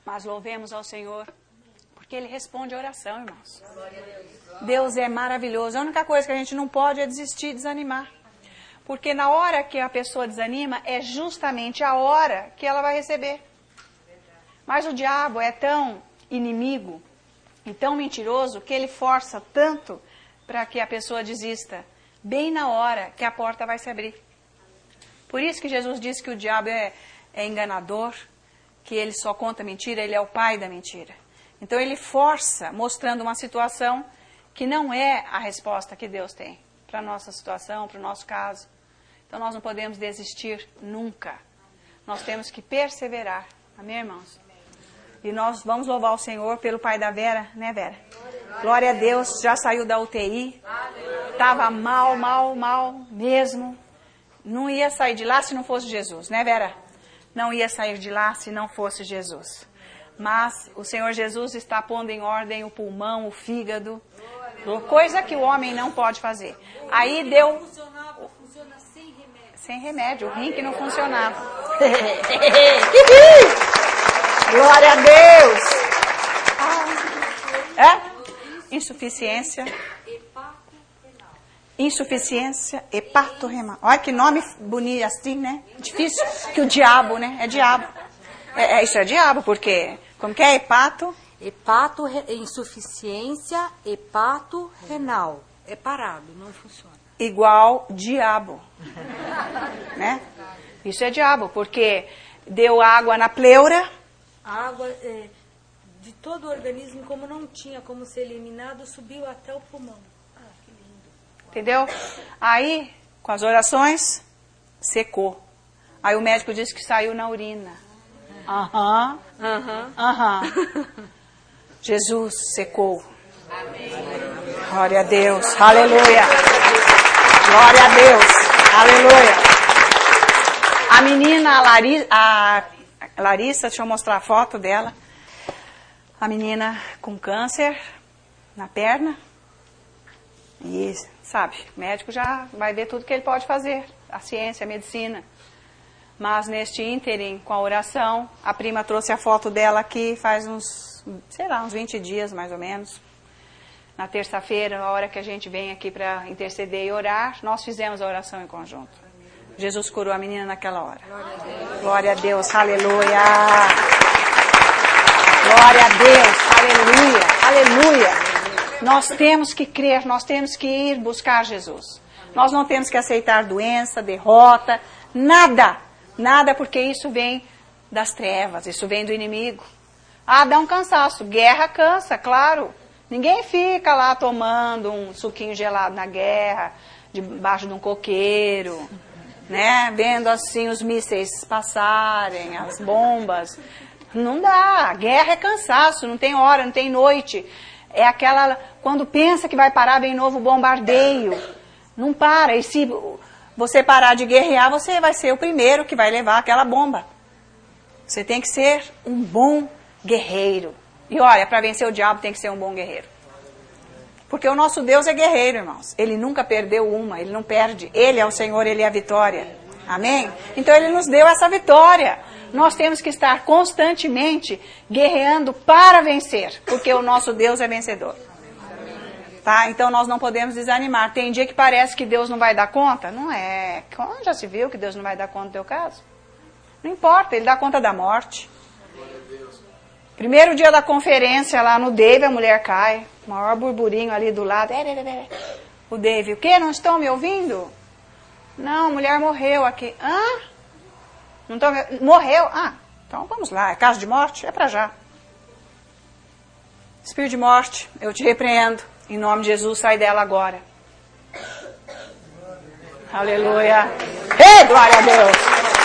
Mas louvemos ao Senhor, porque Ele responde a oração, irmãos. Deus é maravilhoso. A única coisa que a gente não pode é desistir, desanimar. Porque na hora que a pessoa desanima, é justamente a hora que ela vai receber. Mas o diabo é tão inimigo e tão mentiroso que ele força tanto para que a pessoa desista, bem na hora que a porta vai se abrir. Por isso que Jesus disse que o diabo é enganador, que ele só conta mentira, ele é o pai da mentira. Então ele força, mostrando uma situação que não é a resposta que Deus tem para a nossa situação, para o nosso caso. Então nós não podemos desistir nunca. Nós temos que perseverar. Amém, irmãos? E nós vamos louvar o Senhor pelo pai da Vera, né, Vera? Glória a Deus, já saiu da UTI. Estava mal mesmo. Não ia sair de lá se não fosse Jesus, né, Vera? Não ia sair de lá se não fosse Jesus. Mas o Senhor Jesus está pondo em ordem o pulmão, o fígado, coisa que o homem não pode fazer. Aí deu... Funciona sem remédio. Sem remédio, o rim que não funcionava. Glória a Deus! Insuficiência. Insuficiência hepatorrenal. Olha que nome bonito assim, né? Difícil. Que o diabo, né? É diabo. Isso é diabo, porque... Como que é? Insuficiência hepatorrenal. É parado, não funciona. Igual diabo. Né? Isso é diabo, porque deu água na pleura. A água de todo o organismo, como não tinha como ser eliminado, subiu até o pulmão. Ah, que lindo. Entendeu? Aí, com as orações, secou. Aí o médico disse que saiu na urina. Aham. Jesus secou. Amém. Glória a Deus. Aleluia. Glória a Deus. Aleluia. A menina, a Larissa, deixa eu mostrar a foto dela. A menina com câncer na perna. E, sabe, o médico já vai ver tudo que ele pode fazer. A ciência, a medicina. Mas neste ínterim, com a oração, a prima trouxe a foto dela aqui faz uns 20 dias mais ou menos. Na terça-feira, a hora que a gente vem aqui para interceder e orar, nós fizemos a oração em conjunto. Jesus curou a menina naquela hora. Glória a Deus, aleluia. Glória a Deus, aleluia, aleluia. Nós temos que crer, nós temos que ir buscar Jesus. Nós não temos que aceitar doença, derrota, nada. Nada, porque isso vem das trevas, isso vem do inimigo. Ah, dá um cansaço. Guerra cansa, claro. Ninguém fica lá tomando um suquinho gelado na guerra, debaixo de um coqueiro, né? Vendo assim os mísseis passarem, as bombas. Não dá. Guerra é cansaço, não tem hora, não tem noite. É aquela, quando pensa que vai parar, vem novo bombardeio. Não para. E se você parar de guerrear, você vai ser o primeiro que vai levar aquela bomba. Você tem que ser um bom guerreiro. E olha, para vencer o diabo tem que ser um bom guerreiro. Porque o nosso Deus é guerreiro, irmãos. Ele nunca perdeu uma, ele não perde. Ele é o Senhor, ele é a vitória. Amém? Então ele nos deu essa vitória. Nós temos que estar constantemente guerreando para vencer. Porque o nosso Deus é vencedor. Tá? Então nós não podemos desanimar. Tem dia que parece que Deus não vai dar conta. Não é. Já se viu que Deus não vai dar conta do teu caso? Não importa, ele dá conta da morte. Primeiro dia da conferência lá no Dave, a mulher cai. Maior burburinho ali do lado. O Dave, o quê? Não estão me ouvindo? Não, a mulher morreu aqui. Hã? Não estão me... Morreu? Ah, então vamos lá. É caso de morte? É para já. Espírito de morte, eu te repreendo. Em nome de Jesus, sai dela agora. Aleluia. Ei, glória a Deus.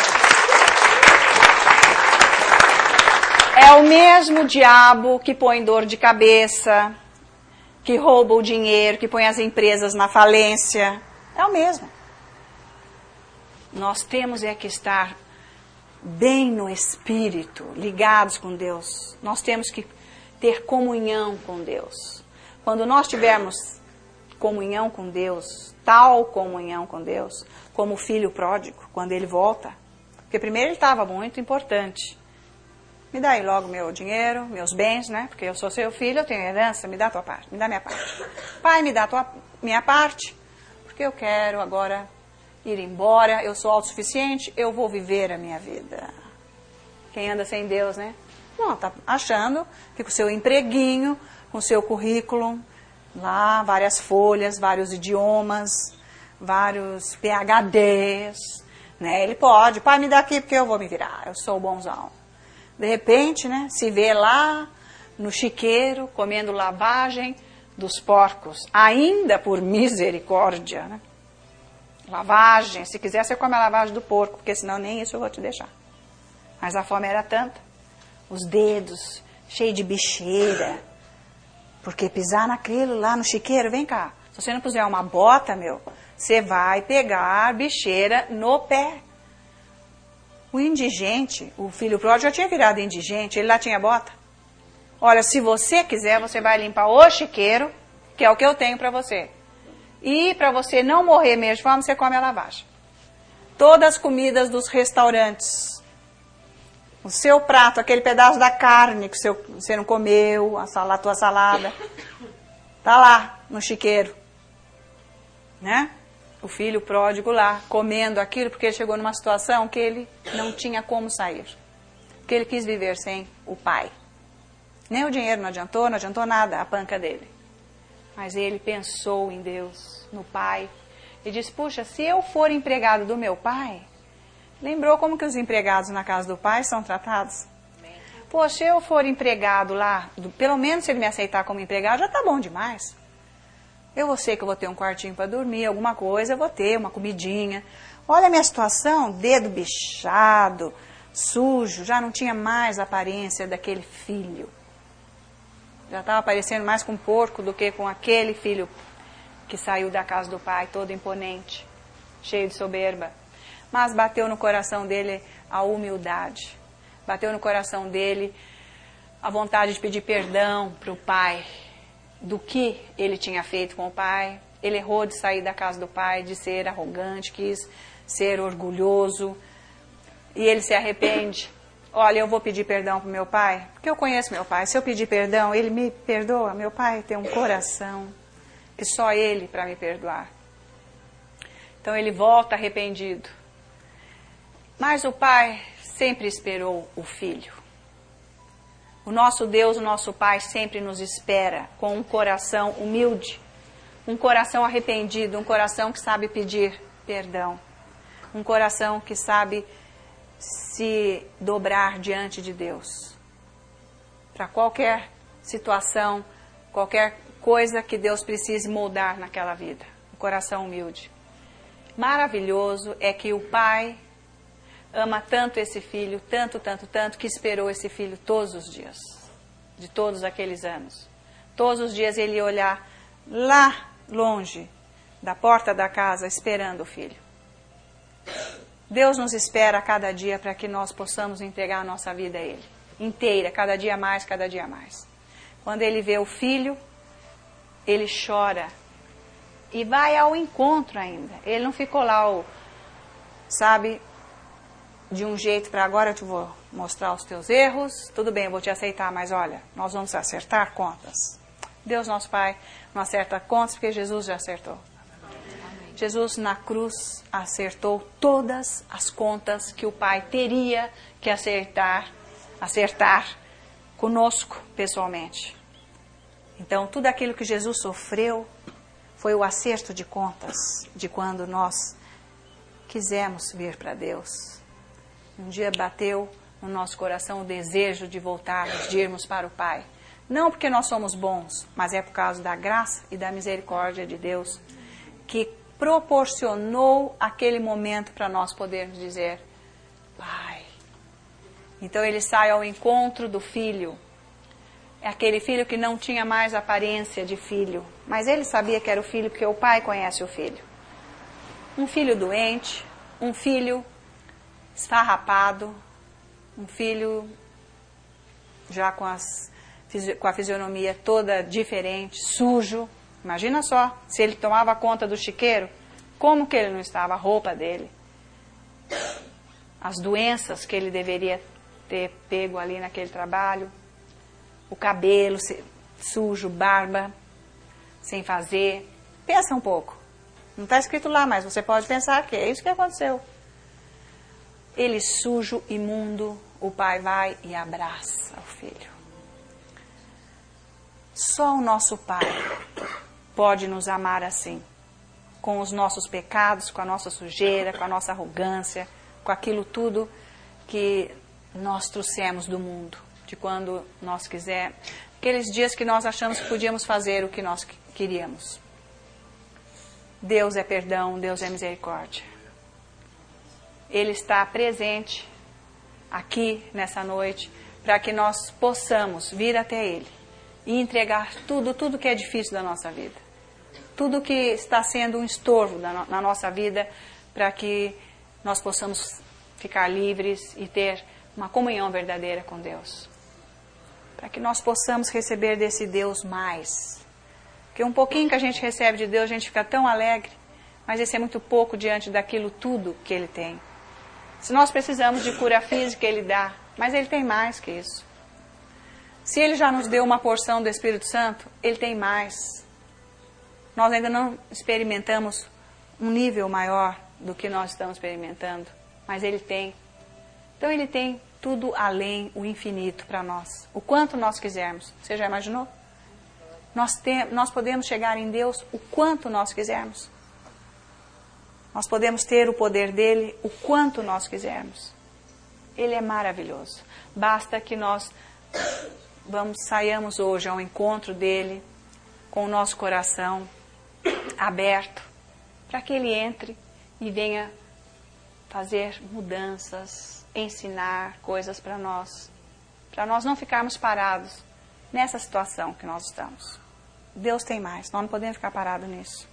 É o mesmo diabo que põe dor de cabeça, que rouba o dinheiro, que põe as empresas na falência. É o mesmo. Nós temos que estar bem no espírito, ligados com Deus. Nós temos que ter comunhão com Deus. Quando nós tivermos comunhão com Deus, tal comunhão com Deus, como o filho pródigo, quando ele volta. Porque primeiro ele estava muito importante. me dá aí logo meu dinheiro, meus bens, né? Porque eu sou seu filho, eu tenho herança, me dá a tua parte, me dá a minha parte. Pai, me dá a minha parte, porque eu quero agora ir embora, eu sou autossuficiente, eu vou viver a minha vida. Quem anda sem Deus, né? Não, tá achando que com o seu empreguinho, com o seu currículo, lá, várias folhas, vários idiomas, vários PhDs, né? Ele pode, pai, me dá aqui porque eu vou me virar, eu sou bonzão. De repente, né, se vê lá no chiqueiro, comendo lavagem dos porcos, ainda por misericórdia, né? Lavagem, se quiser você come a lavagem do porco, porque senão nem isso eu vou te deixar. Mas a fome era tanta, os dedos cheios de bicheira, porque pisar naquilo lá no chiqueiro, vem cá, se você não puser uma bota, você vai pegar bicheira no pé. O indigente, o filho pródigo já tinha virado indigente, ele lá tinha bota. Olha, se você quiser, você vai limpar o chiqueiro, que é o que eu tenho para você. E para você não morrer mesmo de fome, você come a lavagem. Todas as comidas dos restaurantes. O seu prato, aquele pedaço da carne que você não comeu, a tua salada, tá lá no chiqueiro. Né? O filho pródigo lá, comendo aquilo, porque ele chegou numa situação que ele não tinha como sair. Porque ele quis viver sem o pai. Nem o dinheiro não adiantou nada a panca dele. Mas ele pensou em Deus, no pai, e disse, puxa, se eu for empregado do meu pai, lembrou como que os empregados na casa do pai são tratados? Poxa, se eu for empregado lá, pelo menos se ele me aceitar como empregado, já tá bom demais. Eu sei que eu vou ter um quartinho para dormir, alguma coisa, eu vou ter uma comidinha. Olha a minha situação, dedo bichado, sujo, já não tinha mais a aparência daquele filho. Já estava parecendo mais com um porco do que com aquele filho que saiu da casa do pai, todo imponente, cheio de soberba. Mas bateu no coração dele a humildade. Bateu no coração dele a vontade de pedir perdão para o pai do que ele tinha feito com o pai. Ele errou de sair da casa do pai, de ser arrogante, quis ser orgulhoso. E ele se arrepende. Olha, eu vou pedir perdão para o meu pai, porque eu conheço meu pai. Se eu pedir perdão, ele me perdoa. Meu pai tem um coração que só ele para me perdoar. Então ele volta arrependido. Mas o pai sempre esperou o filho. O nosso Deus, o nosso Pai, sempre nos espera com um coração humilde, um coração arrependido, um coração que sabe pedir perdão, um coração que sabe se dobrar diante de Deus. Para qualquer situação, qualquer coisa que Deus precise moldar naquela vida. Um coração humilde. Maravilhoso é que o Pai ama tanto esse filho, tanto, que esperou esse filho todos os dias, de todos aqueles anos. Todos os dias ele ia olhar lá longe da porta da casa, esperando o filho. Deus nos espera a cada dia para que nós possamos entregar a nossa vida a Ele, inteira, cada dia mais, cada dia mais. Quando Ele vê o filho, Ele chora e vai ao encontro ainda. Ele não ficou lá, de um jeito para agora eu te vou mostrar os teus erros, tudo bem, eu vou te aceitar, mas olha, nós vamos acertar contas. Deus, nosso Pai, não acerta contas porque Jesus já acertou. Amém. Jesus na cruz acertou todas as contas que o Pai teria que acertar conosco pessoalmente. Então, tudo aquilo que Jesus sofreu foi o acerto de contas de quando nós quisemos vir para Deus. Um dia bateu no nosso coração o desejo de voltarmos, de irmos para o Pai. Não porque nós somos bons, mas é por causa da graça e da misericórdia de Deus que proporcionou aquele momento para nós podermos dizer, Pai. Então ele sai ao encontro do filho. É aquele filho que não tinha mais aparência de filho, mas ele sabia que era o filho porque o pai conhece o filho. Um filho doente, um filho esfarrapado, um filho já com a fisionomia toda diferente, sujo. Imagina só, se ele tomava conta do chiqueiro, como que ele não estava? A roupa dele, as doenças que ele deveria ter pego ali naquele trabalho. O cabelo sujo, barba, sem fazer. Pensa um pouco. Não está escrito lá, mas você pode pensar que é isso que aconteceu. Ele sujo, imundo, o pai vai e abraça o filho. Só o nosso pai pode nos amar assim, com os nossos pecados, com a nossa sujeira, com a nossa arrogância, com aquilo tudo que nós trouxemos do mundo, de quando nós quisermos, aqueles dias que nós achamos que podíamos fazer o que nós queríamos. Deus é perdão, Deus é misericórdia. Ele está presente aqui nessa noite para que nós possamos vir até Ele e entregar tudo que é difícil da nossa vida. Tudo que está sendo um estorvo na nossa vida para que nós possamos ficar livres e ter uma comunhão verdadeira com Deus. Para que nós possamos receber desse Deus mais. Porque um pouquinho que a gente recebe de Deus, a gente fica tão alegre, mas esse é muito pouco diante daquilo tudo que Ele tem. Se nós precisamos de cura física, Ele dá, mas Ele tem mais que isso. Se Ele já nos deu uma porção do Espírito Santo, Ele tem mais. Nós ainda não experimentamos um nível maior do que nós estamos experimentando, mas Ele tem. Então Ele tem tudo além, o infinito para nós. O quanto nós quisermos. Você já imaginou? Nós podemos chegar em Deus o quanto nós quisermos. Nós podemos ter o poder dEle o quanto nós quisermos. Ele é maravilhoso. Basta que nós saiamos hoje ao encontro dEle com o nosso coração aberto para que Ele entre e venha fazer mudanças, ensinar coisas para nós não ficarmos parados nessa situação que nós estamos. Deus tem mais, nós não podemos ficar parados nisso.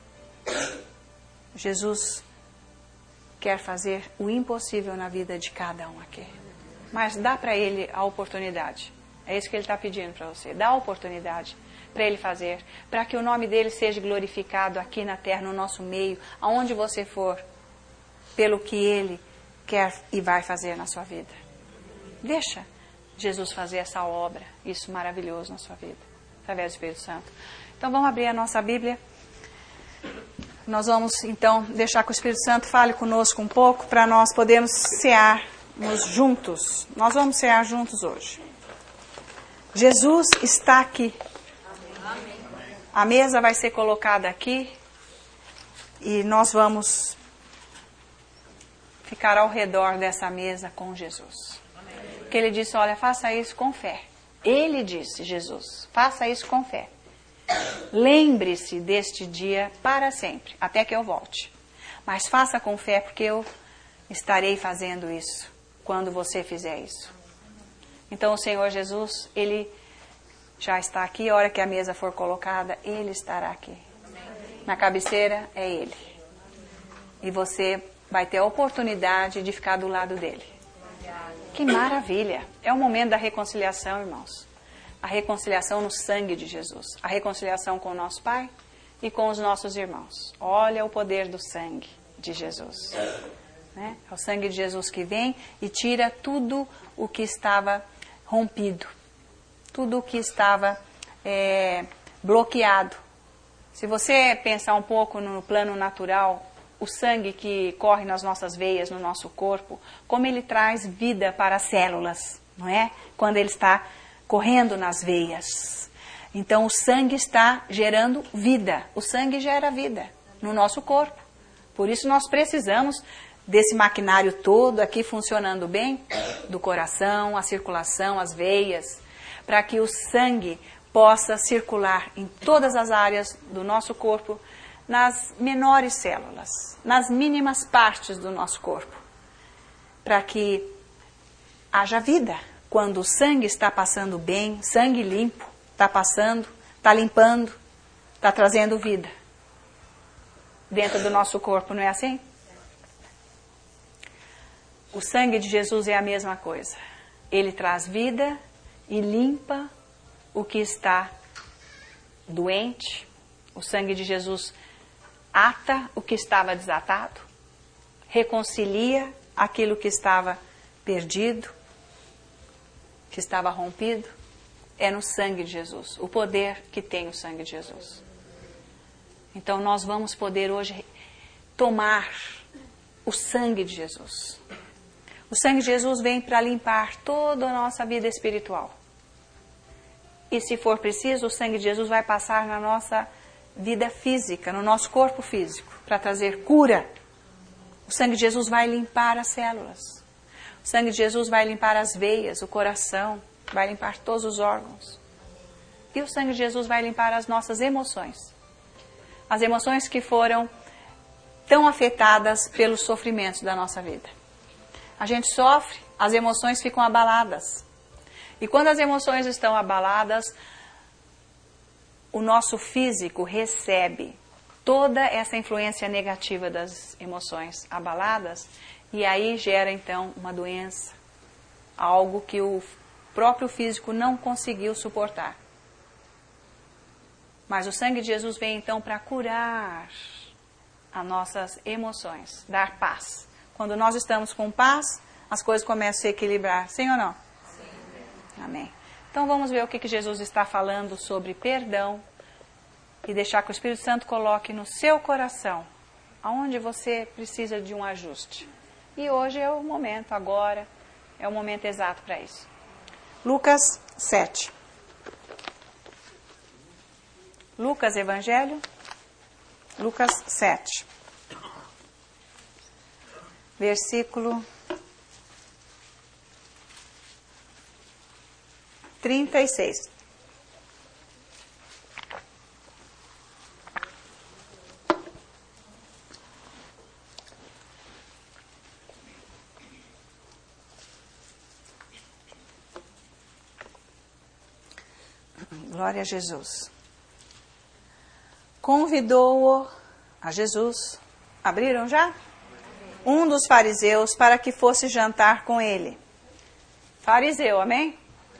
Jesus quer fazer o impossível na vida de cada um aqui. Mas dá para Ele a oportunidade. É isso que Ele está pedindo para você. Dá a oportunidade para Ele fazer. Para que o nome dEle seja glorificado aqui na terra, no nosso meio, aonde você for. Pelo que Ele quer e vai fazer na sua vida. Deixa Jesus fazer essa obra. Isso maravilhoso na sua vida. Através do Espírito Santo. Então vamos abrir a nossa Bíblia. Nós vamos, então, deixar que o Espírito Santo fale conosco um pouco para nós podermos cearmos juntos. Nós vamos cear juntos hoje. Jesus está aqui. A mesa vai ser colocada aqui e nós vamos ficar ao redor dessa mesa com Jesus. Porque Ele disse, olha, faça isso com fé. Ele disse, Jesus, faça isso com fé. Lembre-se deste dia para sempre, até que eu volte. Mas faça com fé, porque eu estarei fazendo isso quando você fizer isso. Então o Senhor Jesus, Ele já está aqui. A hora que a mesa for colocada, Ele estará aqui. Na cabeceira é Ele. E você vai ter a oportunidade de ficar do lado dEle. Que maravilha! É o momento da reconciliação, irmãos. A reconciliação no sangue de Jesus. A reconciliação com o nosso Pai e com os nossos irmãos. Olha o poder do sangue de Jesus. Né? É o sangue de Jesus que vem e tira tudo o que estava rompido. Tudo o que estava bloqueado. Se você pensar um pouco no plano natural, o sangue que corre nas nossas veias, no nosso corpo, como ele traz vida para as células, não é? Quando ele está correndo nas veias. Então o sangue está gerando vida. O sangue gera vida no nosso corpo. Por isso nós precisamos desse maquinário todo aqui funcionando bem, do coração, a circulação, as veias, para que o sangue possa circular em todas as áreas do nosso corpo, nas menores células, nas mínimas partes do nosso corpo, para que haja vida. Quando o sangue está passando bem, sangue limpo, está passando, está limpando, está trazendo vida dentro do nosso corpo, não é assim? O sangue de Jesus é a mesma coisa. Ele traz vida e limpa o que está doente. O sangue de Jesus ata o que estava desatado, reconcilia aquilo que estava perdido. que estava rompido é no sangue de Jesus, o poder que tem o sangue de Jesus. Então nós vamos poder hoje tomar o sangue de Jesus. O sangue de Jesus vem para limpar toda a nossa vida espiritual. E se for preciso, o sangue de Jesus vai passar na nossa vida física, no nosso corpo físico, para trazer cura. O sangue de Jesus vai limpar as células. O sangue de Jesus vai limpar as veias, o coração, vai limpar todos os órgãos. E o sangue de Jesus vai limpar as nossas emoções. As emoções que foram tão afetadas pelos sofrimentos da nossa vida. A gente sofre, as emoções ficam abaladas. E quando as emoções estão abaladas, o nosso físico recebe toda essa influência negativa das emoções abaladas, e aí gera então uma doença, algo que o próprio físico não conseguiu suportar. Mas o sangue de Jesus vem então para curar as nossas emoções, dar paz. Quando nós estamos com paz, as coisas começam a se equilibrar, sim ou não? Sim. Amém. Então vamos ver o que Jesus está falando sobre perdão e deixar que o Espírito Santo coloque no seu coração aonde você precisa de um ajuste. E hoje é o momento, agora é o momento exato para isso. Lucas 7. Lucas Evangelho, Lucas 7. Versículo 36. Glória a Jesus. Convidou-o a Jesus. Abriram já? Um dos fariseus para que fosse jantar com ele. Fariseu, amém?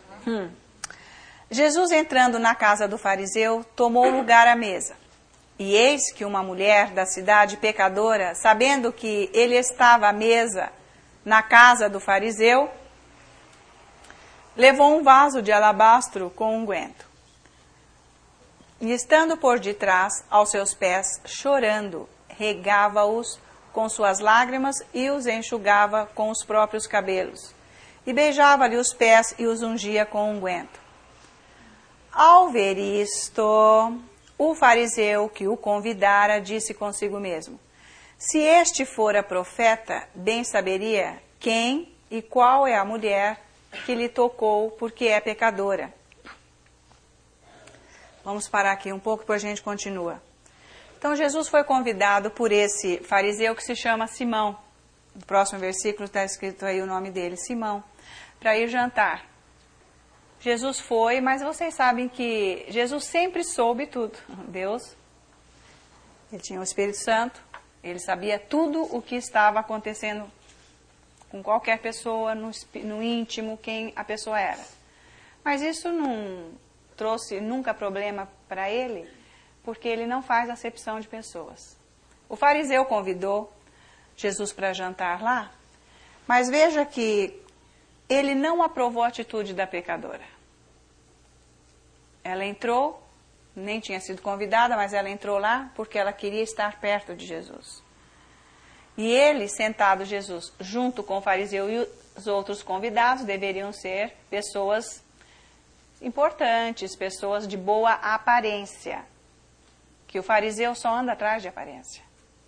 Jesus, entrando na casa do fariseu, tomou lugar à mesa. E eis que uma mulher da cidade pecadora, sabendo que ele estava à mesa na casa do fariseu, levou um vaso de alabastro com unguento. E estando por detrás, aos seus pés, chorando, regava-os com suas lágrimas e os enxugava com os próprios cabelos. E beijava-lhe os pés e os ungia com unguento. Ao ver isto, o fariseu que o convidara disse consigo mesmo: se este fora profeta, bem saberia quem e qual é a mulher que lhe tocou, porque é pecadora. Vamos parar aqui um pouco, depois a gente continua. Então Jesus foi convidado por esse fariseu que se chama Simão. No próximo versículo está escrito aí o nome dele, Simão, para ir jantar. Jesus foi, mas vocês sabem que Jesus sempre soube tudo. Deus, ele tinha o Espírito Santo, ele sabia tudo o que estava acontecendo com qualquer pessoa, no íntimo, quem a pessoa era. Mas isso não trouxe nunca problema para ele, porque ele não faz acepção de pessoas. O fariseu convidou Jesus para jantar lá, mas veja que ele não aprovou a atitude da pecadora. Ela entrou, nem tinha sido convidada, mas ela entrou lá porque ela queria estar perto de Jesus. E ele, sentado, Jesus, junto com o fariseu e os outros convidados, deveriam ser pessoas importantes, pessoas de boa aparência. Que o fariseu só anda atrás de aparência.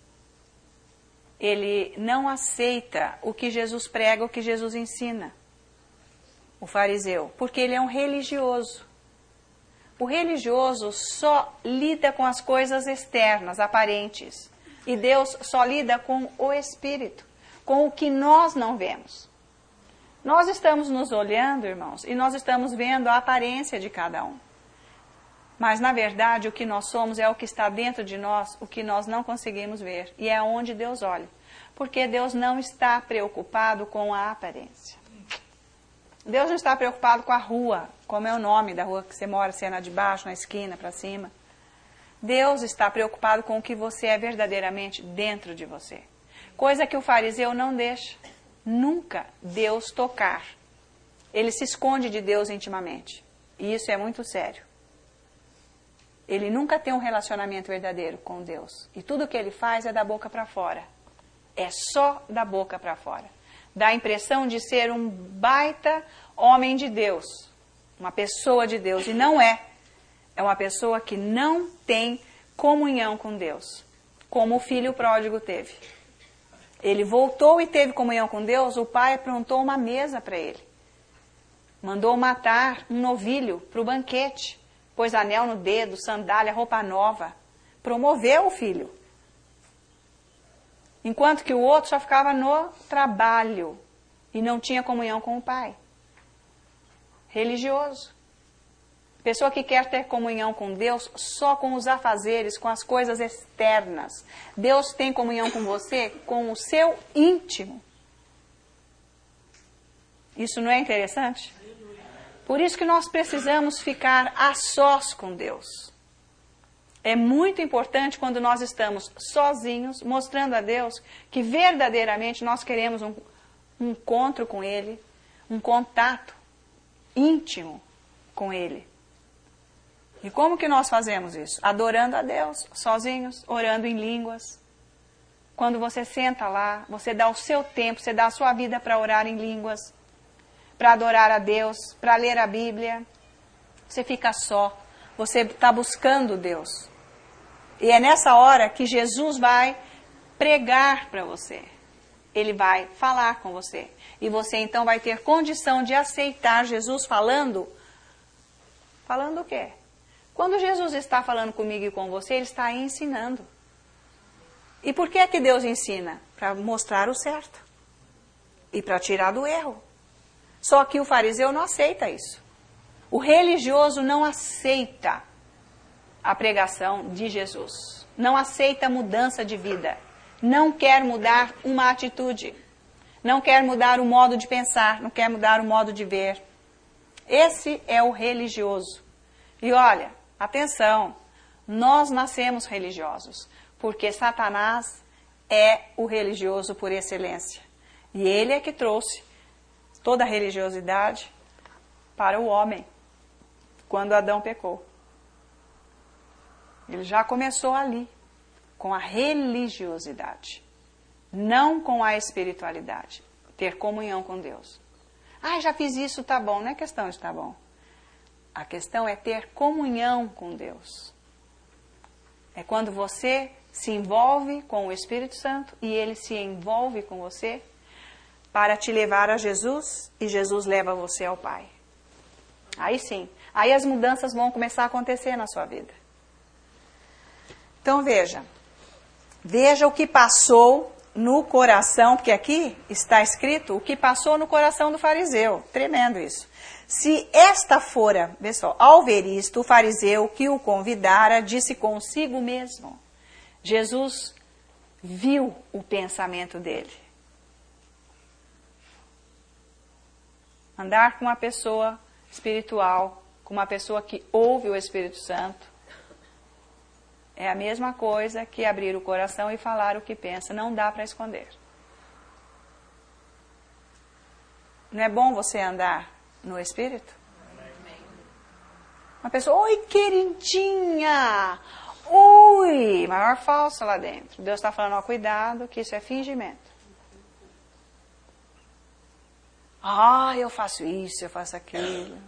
Ele não aceita o que Jesus prega, o que Jesus ensina. O fariseu, porque ele é um religioso. O religioso só lida com as coisas externas, aparentes. E Deus só lida com o Espírito, com o que nós não vemos. Nós estamos nos olhando, irmãos, e nós estamos vendo a aparência de cada um. Mas, na verdade, o que nós somos é o que está dentro de nós, o que nós não conseguimos ver. E é onde Deus olha. Porque Deus não está preocupado com a aparência. Deus não está preocupado com a rua, como é o nome da rua que você mora, se é na de baixo, na esquina, para cima. Deus está preocupado com o que você é verdadeiramente dentro de você. Coisa que o fariseu não deixa nunca Deus tocar. ele se esconde de Deus intimamente. E isso é muito sério. Ele nunca tem um relacionamento verdadeiro com Deus. E tudo que ele faz é da boca para fora. É só da boca para fora. Dá a impressão de ser um baita homem de Deus. Uma pessoa de Deus. E não é. É uma pessoa que não tem comunhão com Deus. Como o filho pródigo teve. Ele voltou e teve comunhão com Deus. O pai aprontou uma mesa para ele. Mandou matar um novilho para o banquete. Pôs anel no dedo, sandália, roupa nova. Promoveu o filho. Enquanto que o outro só ficava no trabalho. E não tinha comunhão com o pai. Religioso. Pessoa que quer ter comunhão com Deus só com os afazeres, com as coisas externas. Deus tem comunhão com você, com o seu íntimo. Isso não é interessante? Por isso que nós precisamos ficar a sós com Deus. É muito importante quando nós estamos sozinhos, mostrando a Deus que verdadeiramente nós queremos um encontro com Ele, um contato íntimo com Ele. E como que nós fazemos isso? Adorando a Deus, sozinhos, orando em línguas. Quando você senta lá, você dá o seu tempo, você dá a sua vida para orar em línguas, para adorar a Deus, para ler a Bíblia. Você fica só, você está buscando Deus. E é nessa hora que Jesus vai pregar para você. Ele vai falar com você. E você então vai ter condição de aceitar Jesus falando. Falando o quê? Quando Jesus está falando comigo e com você, Ele está aí ensinando. E por que é que Deus ensina? Para mostrar o certo. E para tirar do erro. Só que o fariseu não aceita isso. O religioso não aceita a pregação de Jesus. Não aceita mudança de vida. Não quer mudar uma atitude. Não quer mudar o modo de pensar. Não quer mudar o modo de ver. Esse é o religioso. E olha, atenção, nós nascemos religiosos. Porque Satanás é o religioso por excelência. E ele é que trouxe toda a religiosidade para o homem, quando Adão pecou. Ele já começou ali, com a religiosidade, não com a espiritualidade, ter comunhão com Deus. Ah, já fiz isso, tá bom. Não é questão de tá bom. A questão é ter comunhão com Deus. É quando você se envolve com o Espírito Santo e Ele se envolve com você para te levar a Jesus e Jesus leva você ao Pai. Aí sim, aí as mudanças vão começar a acontecer na sua vida. Então veja o que passou no coração, porque aqui está escrito o que passou no coração do fariseu. Tremendo isso. Se esta fora, pessoal, ao ver isto, o fariseu que o convidara disse consigo mesmo. Jesus viu o pensamento dele. Andar com uma pessoa espiritual, com uma pessoa que ouve o Espírito Santo, é a mesma coisa que abrir o coração e falar o que pensa. Não dá para esconder. Não é bom você andar no Espírito? Uma pessoa, oi queridinha, oi, maior falsa lá dentro. Deus está falando, ó, cuidado, que isso é fingimento. Ah, eu faço isso, eu faço aquilo.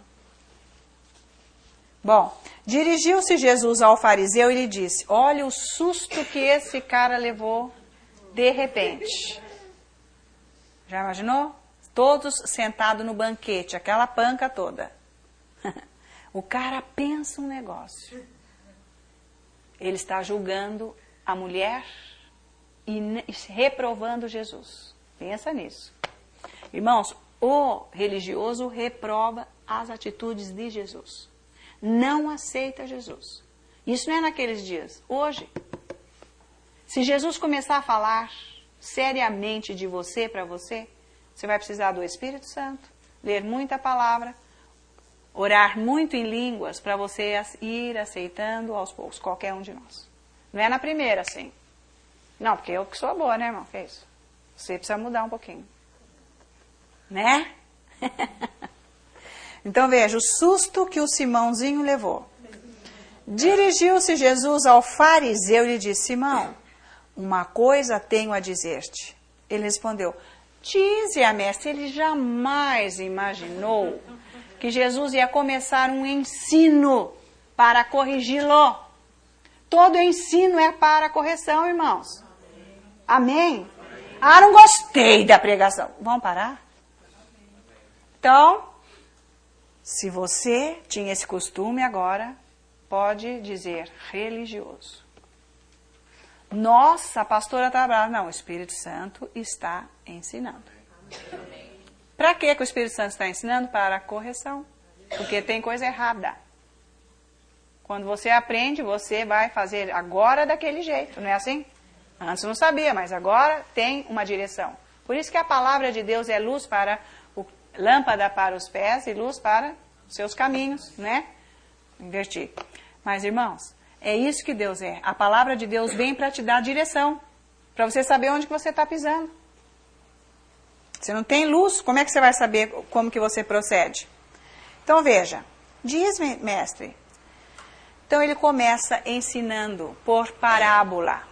Bom, dirigiu-se Jesus ao fariseu e lhe disse, olha o susto que esse cara levou de repente. Já imaginou? Todos sentados no banquete, aquela panca toda. O cara pensa um negócio. Ele está julgando a mulher e reprovando Jesus. Pensa nisso. Irmãos, o religioso reprova as atitudes de Jesus. Não aceita Jesus. Isso não é naqueles dias. Hoje, se Jesus começar a falar seriamente de você para você, você vai precisar do Espírito Santo, ler muita palavra, orar muito em línguas para você ir aceitando aos poucos, qualquer um de nós. Não é na primeira, assim. Não, porque eu que sou boa, né, irmão? Que é isso? Você precisa mudar um pouquinho. Né? Então veja, o susto que o Simãozinho levou. Dirigiu-se Jesus ao fariseu e lhe disse: Simão, uma coisa tenho a dizer-te. Ele respondeu: dize-a, mestre. Ele jamais imaginou que Jesus ia começar um ensino para corrigi-lo. Todo ensino é para correção, irmãos. Amém? Ah, não gostei da pregação. Vamos parar? Então, se você tinha esse costume agora, pode dizer religioso. Nossa, a pastora está brava. Não, o Espírito Santo está ensinando. Para que o Espírito Santo está ensinando? Para a correção. Porque tem coisa errada. Quando você aprende, você vai fazer agora daquele jeito. Não é assim? Antes não sabia, mas agora tem uma direção. Por isso que a palavra de Deus é luz para lâmpada para os pés e luz para os seus caminhos, né? Invertir. Mas, irmãos, é isso que Deus é. A palavra de Deus vem para te dar direção. Para você saber onde que você está pisando. Você não tem luz, como é que você vai saber como que você procede? Então, veja. Diz-me, mestre. Então, ele começa ensinando por parábola.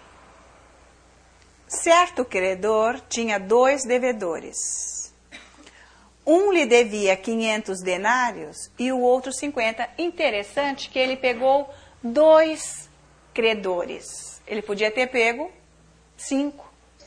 Certo credor tinha 2 devedores. Um lhe devia 500 denários e o outro 50. Interessante que ele pegou 2 credores. Ele podia ter pego 5,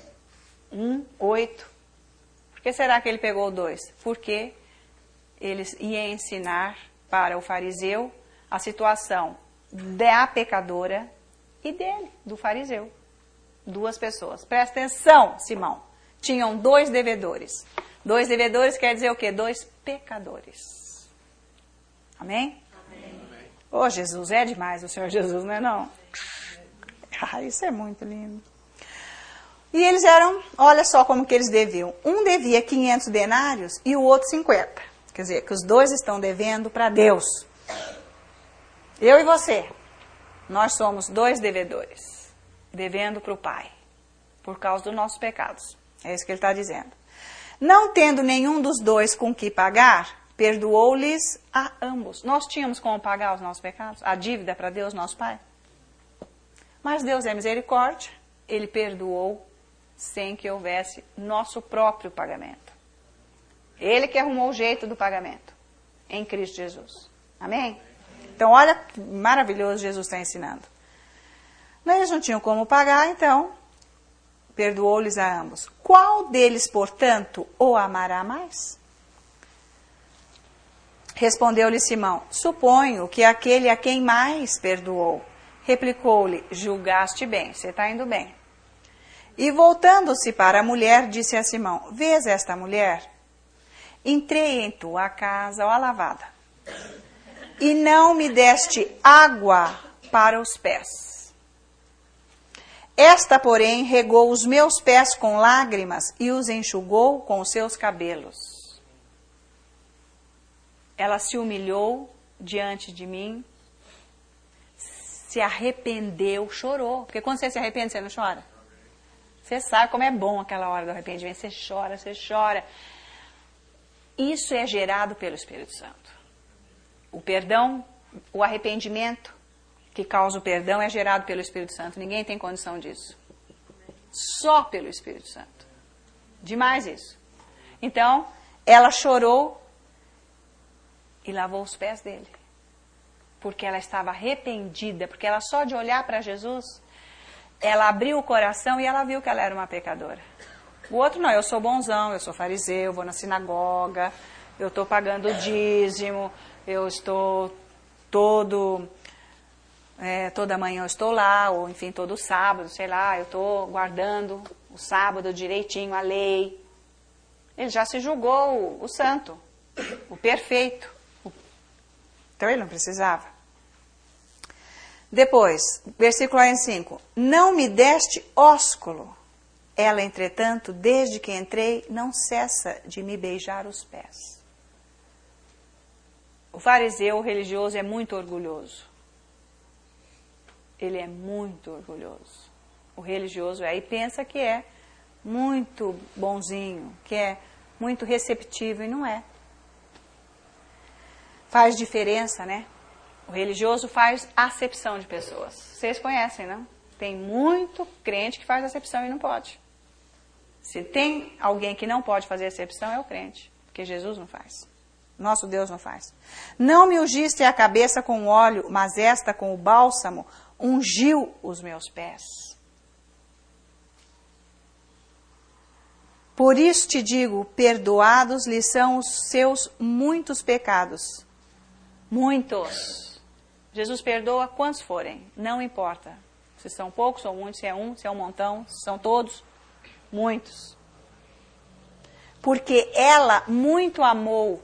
8. Por que será que ele pegou 2? Porque ele ia ensinar para o fariseu a situação da pecadora e dele, do fariseu. 2 pessoas. Presta atenção, Simão. Tinham 2 devedores. 2 devedores quer dizer o quê? 2 pecadores. Amém? Amém. Oh, Jesus, é demais o Senhor Jesus, não é não? Ah, isso é muito lindo. E eles eram, olha só como que eles deviam. Um devia 500 denários e o outro 50. Quer dizer, que os 2 estão devendo para Deus. Eu e você. Nós somos 2 devedores. Devendo para o Pai, por causa dos nossos pecados. É isso que ele está dizendo. Não tendo nenhum dos 2 com que pagar, perdoou-lhes a ambos. Nós tínhamos como pagar os nossos pecados? A dívida para Deus, nosso Pai? Mas Deus é misericórdia, Ele perdoou sem que houvesse nosso próprio pagamento. Ele que arrumou o jeito do pagamento, em Cristo Jesus. Amém? Então, olha que maravilhoso Jesus está ensinando. Eles não tinham como pagar, então perdoou-lhes a ambos. Qual deles, portanto, o amará mais? Respondeu-lhe Simão: suponho que aquele a quem mais perdoou. Replicou-lhe: julgaste bem, você está indo bem. E voltando-se para a mulher, disse a Simão: vês esta mulher? Entrei em tua casa, ó lavada, e não me deste água para os pés. Esta, porém, regou os meus pés com lágrimas e os enxugou com os seus cabelos. Ela se humilhou diante de mim, se arrependeu, chorou. Porque quando você se arrepende, você não chora? Você sabe como é bom aquela hora do arrependimento. Você chora, você chora. Isso é gerado pelo Espírito Santo. O perdão, o arrependimento que causa o perdão é gerado pelo Espírito Santo. Ninguém tem condição disso. Só pelo Espírito Santo. Demais isso. Então, ela chorou e lavou os pés dele. Porque ela estava arrependida. Porque ela só de olhar para Jesus, ela abriu o coração e ela viu que ela era uma pecadora. O outro não, eu sou bonzão, eu sou fariseu, vou na sinagoga, eu estou pagando o dízimo, eu estou toda manhã eu estou lá, ou enfim, todo sábado, sei lá, eu estou guardando o sábado direitinho, a lei. Ele já se julgou o santo, o perfeito. Então ele não precisava. Depois, versículo 5. Não me deste ósculo. Ela, entretanto, desde que entrei, não cessa de me beijar os pés. O fariseu, o religioso, é muito orgulhoso. Ele é muito orgulhoso. O religioso e pensa que é muito bonzinho, que é muito receptivo, e não é. faz diferença, né? O religioso faz acepção de pessoas. Vocês conhecem, não? Tem muito crente que faz acepção e não pode. Se tem alguém que não pode fazer acepção, é o crente. Porque Jesus não faz. Nosso Deus não faz. Não me ungiste a cabeça com óleo, mas esta com o bálsamo ungiu os meus pés. Por isso te digo, perdoados lhe são os seus muitos pecados. Muitos. Jesus perdoa quantos forem, não importa. Se são poucos ou muitos, se é um montão, se são todos, muitos. Porque ela muito amou.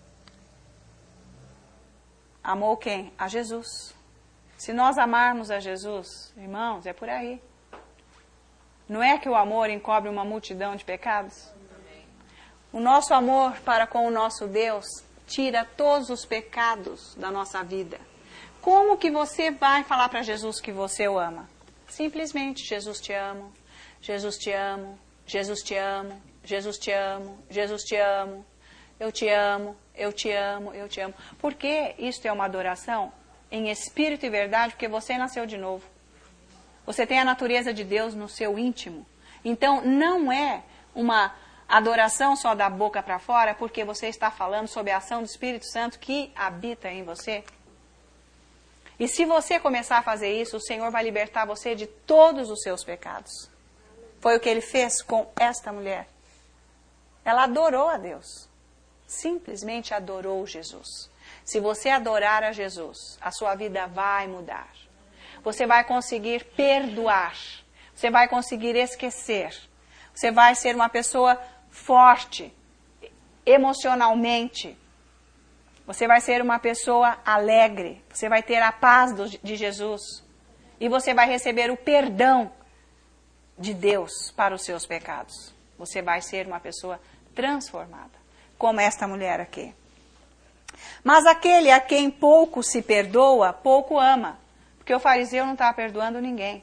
Amou quem? A Jesus. Se nós amarmos a Jesus, irmãos, é por aí. Não é que o amor encobre uma multidão de pecados? O nosso amor para com o nosso Deus tira todos os pecados da nossa vida. Como que você vai falar para Jesus que você o ama? Simplesmente, Jesus te amo, Jesus te amo, Jesus te amo, Jesus te amo, Jesus te amo, eu te amo, eu te amo, eu te amo. Por que isto é uma adoração? Em espírito e verdade, porque você nasceu de novo. Você tem a natureza de Deus no seu íntimo. Então, não é uma adoração só da boca para fora, porque você está falando sobre a ação do Espírito Santo que habita em você. E se você começar a fazer isso, o Senhor vai libertar você de todos os seus pecados. Foi o que Ele fez com esta mulher. Ela adorou a Deus. Simplesmente adorou Jesus. Se você adorar a Jesus, a sua vida vai mudar. Você vai conseguir perdoar. Você vai conseguir esquecer. Você vai ser uma pessoa forte, emocionalmente. Você vai ser uma pessoa alegre. Você vai ter a paz de Jesus. E você vai receber o perdão de Deus para os seus pecados. Você vai ser uma pessoa transformada, como esta mulher aqui. Mas aquele a quem pouco se perdoa, pouco ama. Porque o fariseu não estava perdoando ninguém.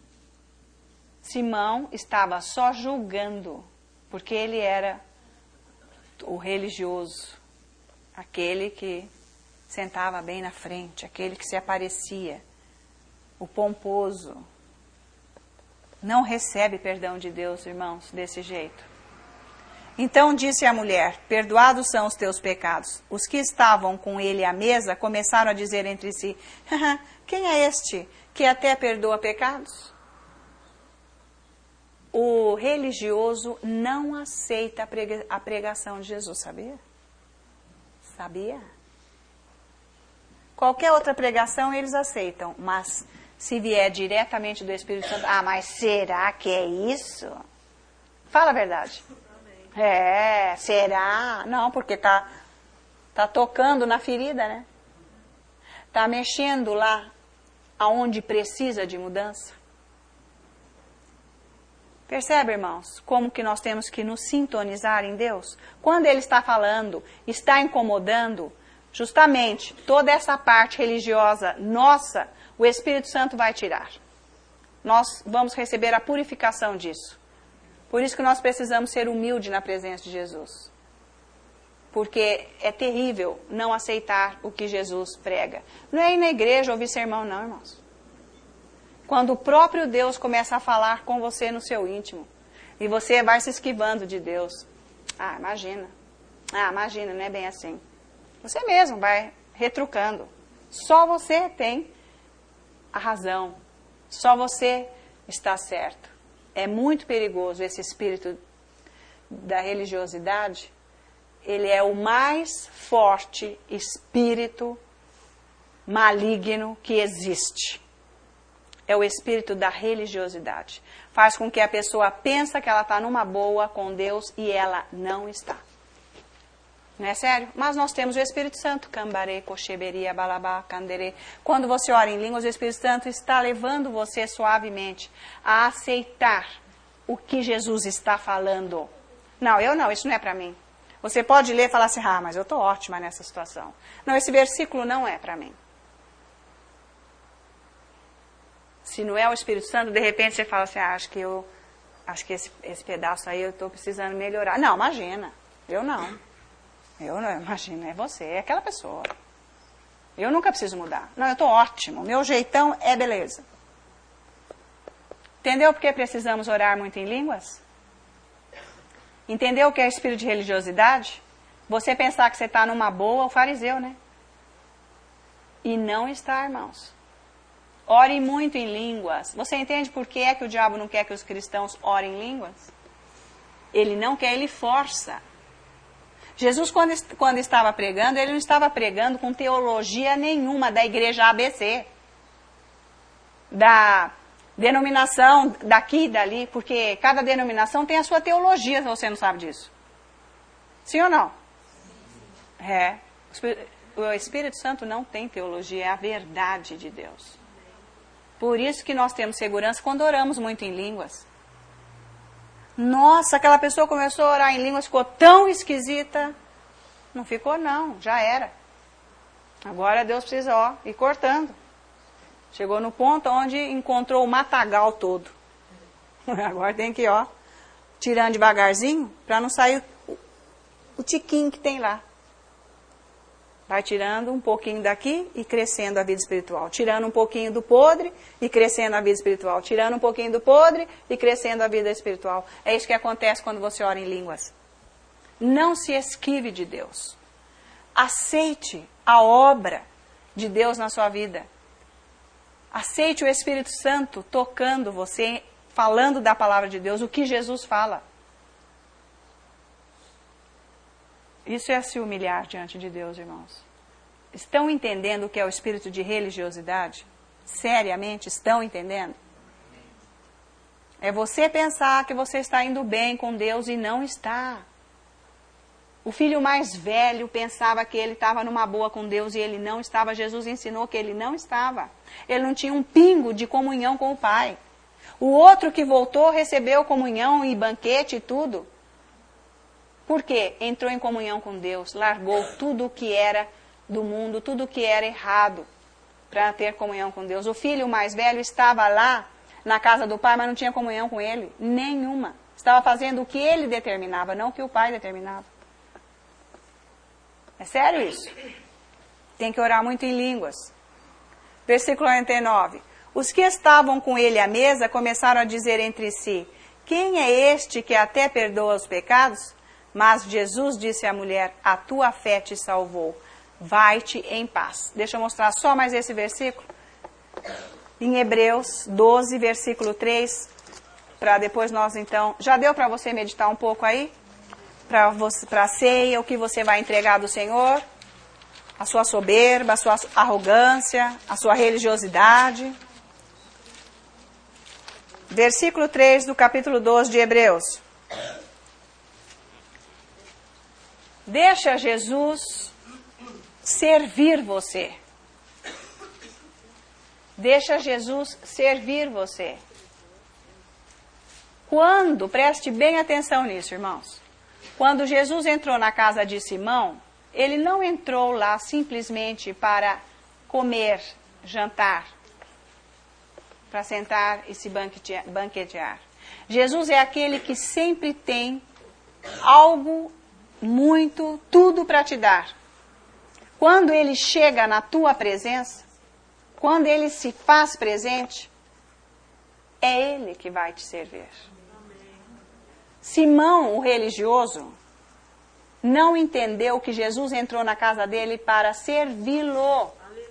Simão estava só julgando, porque ele era o religioso, aquele que sentava bem na frente, aquele que se aparecia, o pomposo. Não recebe perdão de Deus, irmãos, desse jeito. Então disse a mulher, perdoados são os teus pecados. Os que estavam com ele à mesa começaram a dizer entre si, quem é este que até perdoa pecados? O religioso não aceita a pregação de Jesus, sabia? Sabia? Qualquer outra pregação eles aceitam, mas se vier diretamente do Espírito Santo, mas será que é isso? Fala a verdade. Será? Não, porque tá tocando na ferida, né? Tá mexendo lá aonde precisa de mudança. Percebe, irmãos, como que nós temos que nos sintonizar em Deus? Quando Ele está falando, está incomodando, justamente toda essa parte religiosa nossa, o Espírito Santo vai tirar. Nós vamos receber a purificação disso. Por isso que nós precisamos ser humildes na presença de Jesus. Porque é terrível não aceitar o que Jesus prega. Não é ir na igreja ouvir sermão, não, irmãos. Quando o próprio Deus começa a falar com você no seu íntimo. E você vai se esquivando de Deus. Imagina, não é bem assim. Você mesmo vai retrucando. Só você tem a razão. Só você está certo. É muito perigoso esse espírito da religiosidade. Ele é o mais forte espírito maligno que existe. É o espírito da religiosidade. Faz com que a pessoa pense que ela está numa boa com Deus e ela não está. Não é sério? Mas nós temos o Espírito Santo. Cambaré, cocheberia, balabá, canderê. Quando você ora em línguas, o Espírito Santo está levando você suavemente a aceitar o que Jesus está falando. Não, isso não é para mim. Você pode ler e falar assim, mas eu estou ótima nessa situação. Não, esse versículo não é para mim. Se não é o Espírito Santo, de repente você fala assim, acho que esse pedaço aí eu estou precisando melhorar. Não, imagina. Eu não, imagina, é você, é aquela pessoa. Eu nunca preciso mudar. Não, eu estou ótimo. Meu jeitão é beleza. Entendeu por que precisamos orar muito em línguas? Entendeu o que é espírito de religiosidade? Você pensar que você está numa boa, o fariseu, né? E não está, irmãos. Ore muito em línguas. Você entende por que é que o diabo não quer que os cristãos orem em línguas? Ele não quer, ele força. Jesus, quando estava pregando, ele não estava pregando com teologia nenhuma da igreja ABC. Da denominação daqui e dali, porque cada denominação tem a sua teologia, se você não sabe disso. Sim ou não? É. O Espírito Santo não tem teologia, é a verdade de Deus. Por isso que nós temos segurança quando oramos muito em línguas. Nossa, aquela pessoa começou a orar em línguas, ficou tão esquisita. Não ficou não, já era. Agora Deus precisa, ir cortando. Chegou no ponto onde encontrou o matagal todo. Agora tem que, tirando devagarzinho, para não sair o tiquinho que tem lá. Vai tirando um pouquinho daqui e crescendo a vida espiritual. Tirando um pouquinho do podre e crescendo a vida espiritual. Tirando um pouquinho do podre e crescendo a vida espiritual. É isso que acontece quando você ora em línguas. Não se esquive de Deus. Aceite a obra de Deus na sua vida. Aceite o Espírito Santo tocando você, falando da palavra de Deus, o que Jesus fala. Isso é se humilhar diante de Deus, irmãos. Estão entendendo o que é o espírito de religiosidade? Seriamente, estão entendendo? É você pensar que você está indo bem com Deus e não está. O filho mais velho pensava que ele estava numa boa com Deus e ele não estava. Jesus ensinou que ele não estava. Ele não tinha um pingo de comunhão com o Pai. O outro que voltou recebeu comunhão e banquete e tudo. Por quê? Entrou em comunhão com Deus, largou tudo o que era do mundo, tudo o que era errado, para ter comunhão com Deus. O filho mais velho estava lá na casa do pai, mas não tinha comunhão com ele, nenhuma. Estava fazendo o que ele determinava, não o que o pai determinava. É sério isso? Tem que orar muito em línguas. Versículo 49. Os que estavam com ele à mesa começaram a dizer entre si: quem é este que até perdoa os pecados? Mas Jesus disse à mulher: a tua fé te salvou, vai-te em paz. Deixa eu mostrar só mais esse versículo. Em Hebreus 12, versículo 3, para depois nós então... Já deu para você meditar um pouco aí? Para a ceia, o que você vai entregar do Senhor? A sua soberba, a sua arrogância, a sua religiosidade. Versículo 3 do capítulo 12 de Hebreus. Deixa Jesus servir você. Deixa Jesus servir você. Quando, preste bem atenção nisso, irmãos. Quando Jesus entrou na casa de Simão, ele não entrou lá simplesmente para comer, jantar, para sentar e se banquetear. Jesus é aquele que sempre tem algo muito, tudo para te dar. Quando ele chega na tua presença, quando ele se faz presente, é ele que vai te servir. Simão, o religioso, não entendeu que Jesus entrou na casa dele para servi-lo.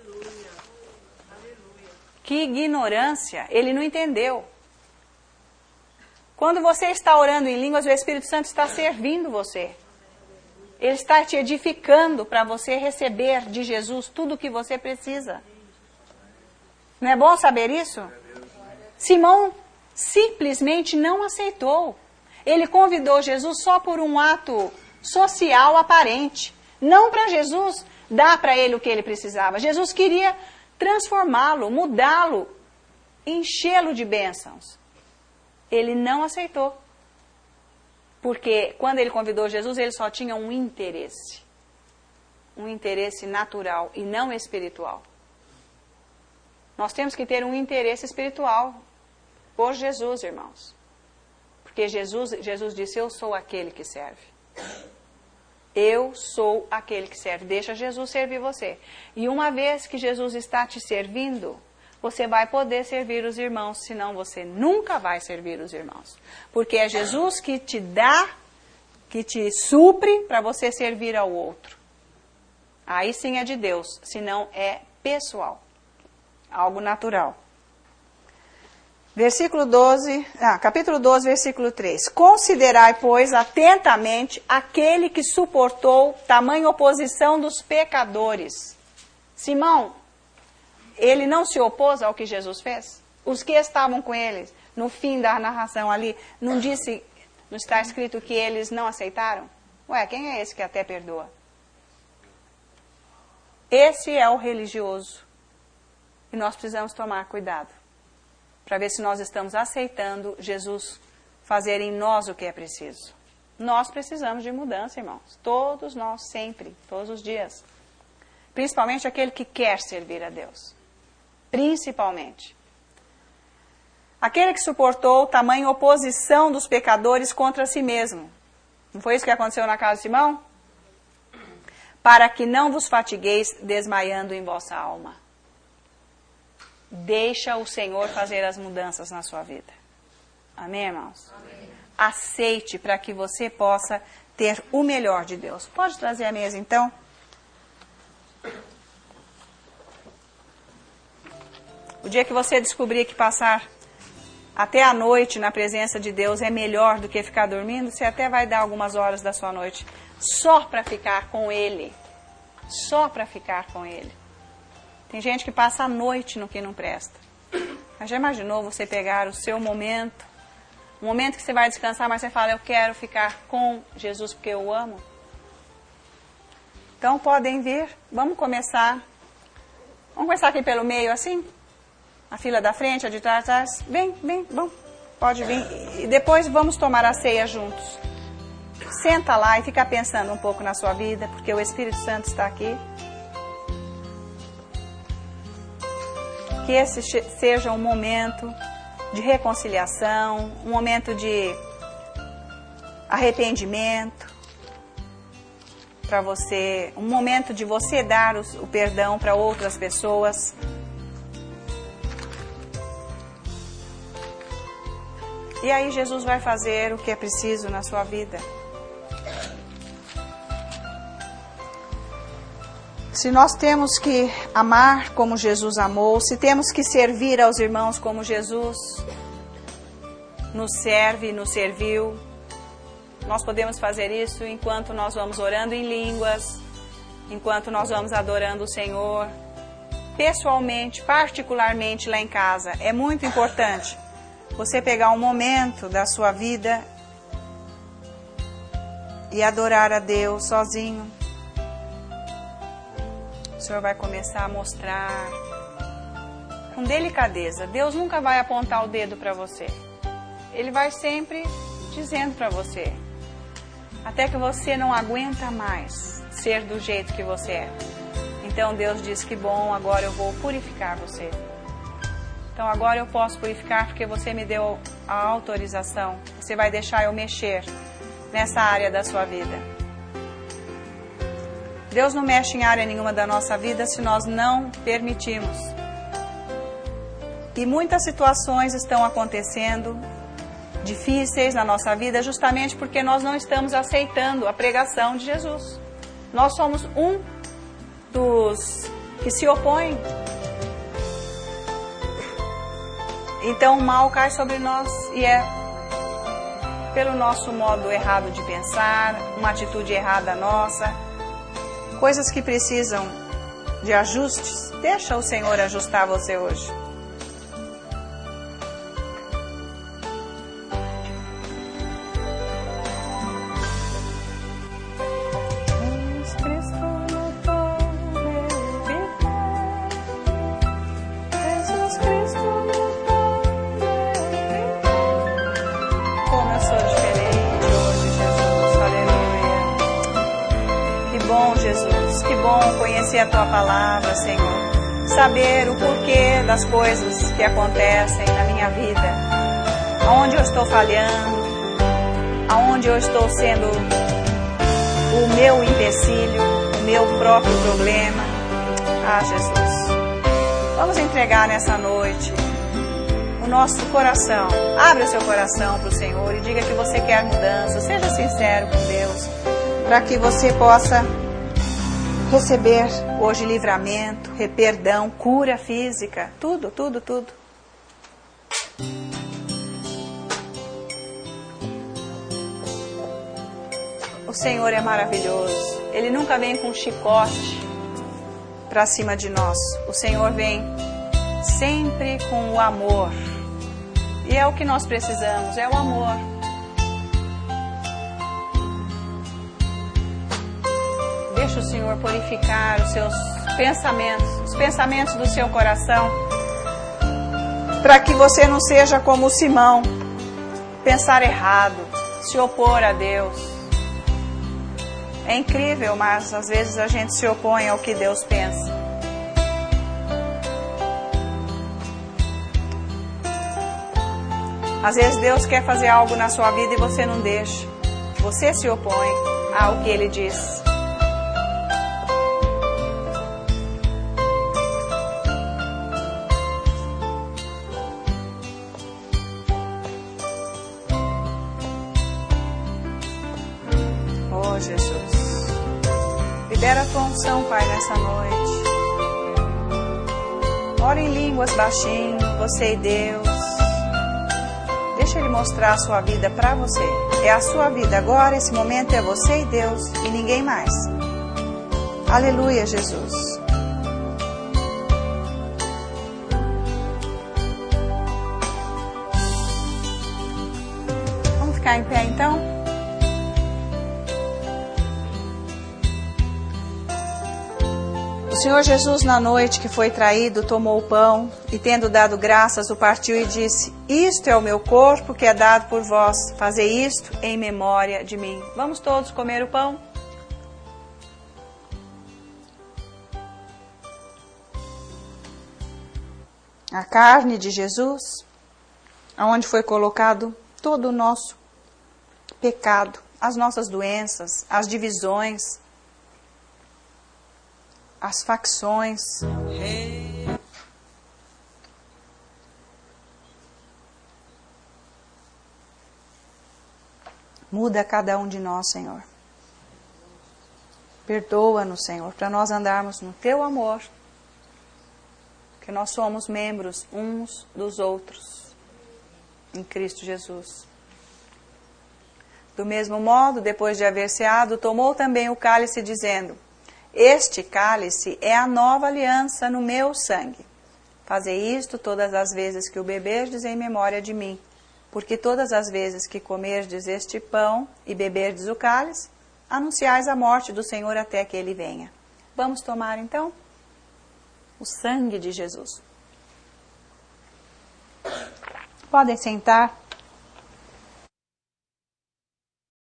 Que ignorância, ele não entendeu. Quando você está orando em línguas, o Espírito Santo está servindo você. Ele está te edificando para você receber de Jesus tudo o que você precisa. Não é bom saber isso? Simão simplesmente não aceitou. Ele convidou Jesus só por um ato social aparente. Não para Jesus dar para ele o que ele precisava. Jesus queria transformá-lo, mudá-lo, enchê-lo de bênçãos. Ele não aceitou. Porque quando ele convidou Jesus, ele só tinha um interesse. Um interesse natural e não espiritual. Nós temos que ter um interesse espiritual por Jesus, irmãos. Porque Jesus disse: eu sou aquele que serve. Eu sou aquele que serve. Deixa Jesus servir você. E uma vez que Jesus está te servindo, você vai poder servir os irmãos, senão você nunca vai servir os irmãos. Porque é Jesus que te dá, que te supre para você servir ao outro. Aí sim é de Deus, senão é pessoal, algo natural. Capítulo 12, versículo 3. Considerai, pois, atentamente aquele que suportou tamanha oposição dos pecadores. Simão, ele não se opôs ao que Jesus fez? Os que estavam com ele, no fim da narração ali, não está escrito que eles não aceitaram? Ué, quem é esse que até perdoa? Esse é o religioso. E nós precisamos tomar cuidado para ver se nós estamos aceitando Jesus fazer em nós o que é preciso. Nós precisamos de mudança, irmãos. Todos nós, sempre, todos os dias. Principalmente aquele que quer servir a Deus. Principalmente. Aquele que suportou tamanha oposição dos pecadores contra si mesmo. Não foi isso que aconteceu na casa de Simão? Para que não vos fatigueis desmaiando em vossa alma. Deixa o Senhor fazer as mudanças na sua vida. Amém, irmãos? Amém. Aceite para que você possa ter o melhor de Deus. Pode trazer a mesa, então? O dia que você descobrir que passar até a noite na presença de Deus é melhor do que ficar dormindo, você até vai dar algumas horas da sua noite só para ficar com Ele. Só para ficar com Ele. Tem gente que passa a noite no que não presta. Mas já imaginou você pegar o seu momento, um momento que você vai descansar, mas você fala, eu quero ficar com Jesus porque eu o amo? Então podem vir, vamos começar. Vamos começar aqui pelo meio assim? A fila da frente, a de trás. Vem, bom, pode vir. E depois vamos tomar a ceia juntos. Senta lá e fica pensando um pouco na sua vida, porque o Espírito Santo está aqui. Que esse seja um momento de reconciliação, um momento de arrependimento para você, um momento de você dar o perdão para outras pessoas. E aí Jesus vai fazer o que é preciso na sua vida. Se nós temos que amar como Jesus amou, se temos que servir aos irmãos como Jesus nos serve, nos serviu, nós podemos fazer isso enquanto nós vamos orando em línguas, enquanto nós vamos adorando o Senhor, pessoalmente, particularmente lá em casa. É muito importante você pegar um momento da sua vida e adorar a Deus sozinho. O Senhor vai começar a mostrar com delicadeza. Deus nunca vai apontar o dedo para você. Ele vai sempre dizendo para você. Até que você não aguenta mais ser do jeito que você é. Então Deus diz que bom, agora eu vou purificar você. Então agora eu posso purificar porque você me deu a autorização. Você vai deixar eu mexer nessa área da sua vida. Deus não mexe em área nenhuma da nossa vida se nós não permitirmos. E muitas situações estão acontecendo difíceis na nossa vida justamente porque nós não estamos aceitando a pregação de Jesus. Nós somos um dos que se opõem. Então o mal cai sobre nós e é pelo nosso modo errado de pensar, uma atitude errada nossa. Coisas que precisam de ajustes, deixa o Senhor ajustar você hoje. Conhecer a Tua Palavra, Senhor. Saber o porquê das coisas que acontecem na minha vida. Aonde eu estou falhando. Aonde eu estou sendo o meu empecilho, o meu próprio problema. Ah, Jesus, vamos entregar nessa noite o nosso coração. Abre o seu coração para o Senhor e diga que você quer mudança. Seja sincero com Deus, para que você possa receber hoje livramento, perdão, cura física, tudo, tudo, tudo. O Senhor é maravilhoso. Ele nunca vem com um chicote para cima de nós. O Senhor vem sempre com o amor. E é o que nós precisamos, é o amor. Deixa o Senhor purificar os seus pensamentos, os pensamentos do seu coração, para que você não seja como Simão, pensar errado, se opor a Deus. É incrível, mas às vezes a gente se opõe ao que Deus pensa. Às vezes Deus quer fazer algo na sua vida e você não deixa. Você se opõe ao que Ele diz. Oh, Jesus. Libera a tua unção, Pai, nessa noite. Ora em línguas baixinho, você e Deus. Deixa Ele mostrar a sua vida para você. É a sua vida agora, esse momento é você e Deus e ninguém mais. Aleluia, Jesus. Vamos ficar em pé então? O Senhor Jesus, na noite que foi traído, tomou o pão e, tendo dado graças, o partiu e disse: isto é o meu corpo que é dado por vós. Fazei isto em memória de mim. Vamos todos comer o pão? A carne de Jesus, aonde foi colocado todo o nosso pecado, as nossas doenças, as divisões, as facções. Muda cada um de nós, Senhor. Perdoa-nos, Senhor, para nós andarmos no Teu amor, que nós somos membros uns dos outros, em Cristo Jesus. Do mesmo modo, depois de haver ceado, tomou também o cálice, dizendo: este cálice é a nova aliança no meu sangue. Fazei isto todas as vezes que o beberdes em memória de mim. Porque todas as vezes que comerdes este pão e beberdes o cálice, anunciais a morte do Senhor até que Ele venha. Vamos tomar então o sangue de Jesus. Podem sentar.